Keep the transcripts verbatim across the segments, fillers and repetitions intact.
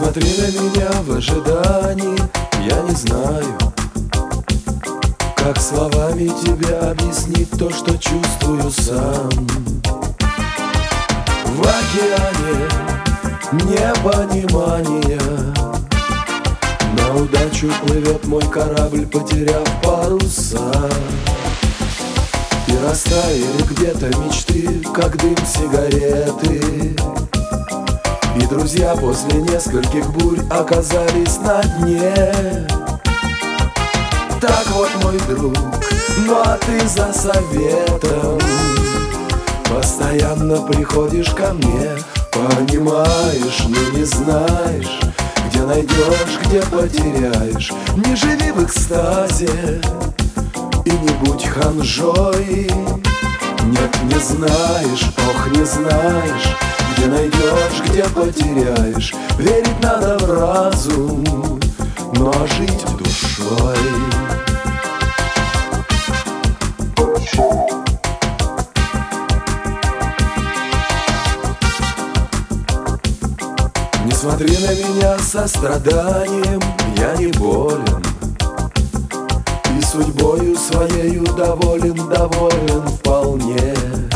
смотри на меня в ожидании, я не знаю, как словами тебе объяснить то, что чувствую сам. В океане непонимания на удачу плывет мой корабль, потеряв паруса. И растаяли где-то мечты, как дым сигареты. И друзья после нескольких бурь оказались на дне. Так вот, мой друг, ну а ты за советом постоянно приходишь ко мне. Понимаешь, но не знаешь, где найдешь, где потеряешь. Не живи в экстазе и не будь ханжой. Нет, не знаешь, ох, не знаешь, где найдешь, где потеряешь. Верить надо в разум, но жить душой. Не смотри на меня со страданием, я не болен. И судьбою своею доволен, доволен вполне.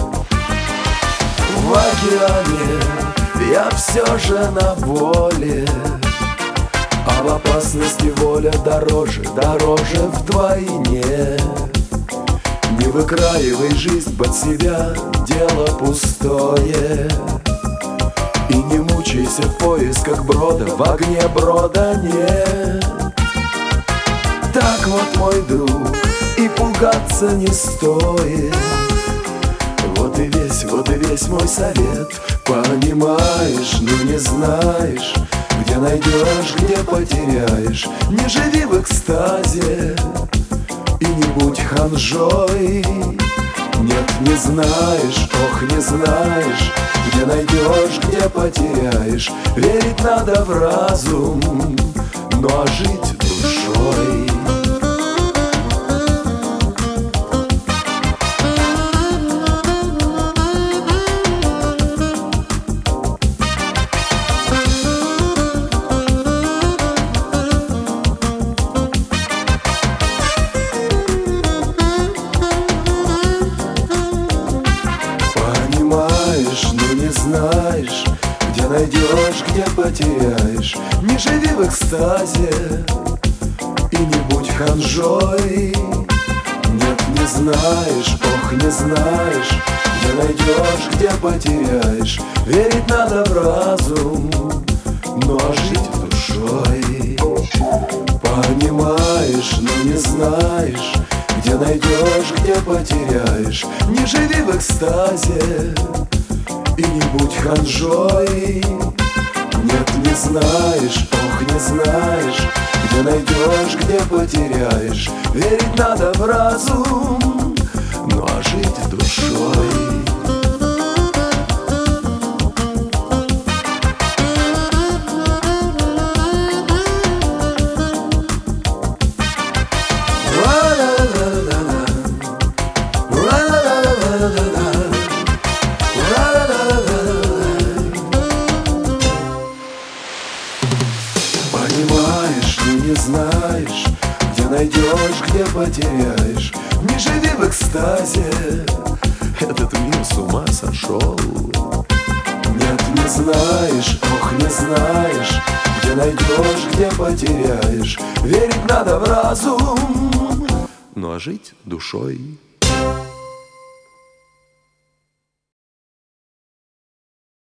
В океане я все же на воле, а в опасности воля дороже, дороже вдвойне. Не выкраивай жизнь под себя, дело пустое. И не мучайся в поисках брода, в огне брода нет. Так вот, мой друг, и пугаться не стоит. Вот и весь, вот и весь мой совет. Понимаешь, но не знаешь, где найдешь, где потеряешь. Не живи в экстазе и не будь ханжой. Нет, не знаешь, ох, не знаешь, где найдешь, где потеряешь. Верить надо в разум, ну а жить душой. Ну не знаешь, где найдешь, где потеряешь. Не живи в экстазе и не будь ханжой. Нет, не знаешь, ох, не знаешь, где найдешь, где потеряешь. Верить надо в разум, но жить душой. Понимаешь, но не знаешь, где найдешь, где потеряешь. Не живи в экстазе и не будь ханжой. Нет, не знаешь, ох, не знаешь, где найдешь, где потеряешь. Верить надо в разум, ну а жить душой. Понимаешь, но не знаешь, где найдешь, где потеряешь. Не живи в экстазе, этот мир с ума сошел. Нет, не знаешь, ох, не знаешь, где найдешь, где потеряешь. Верить надо в разум, ну а жить душой.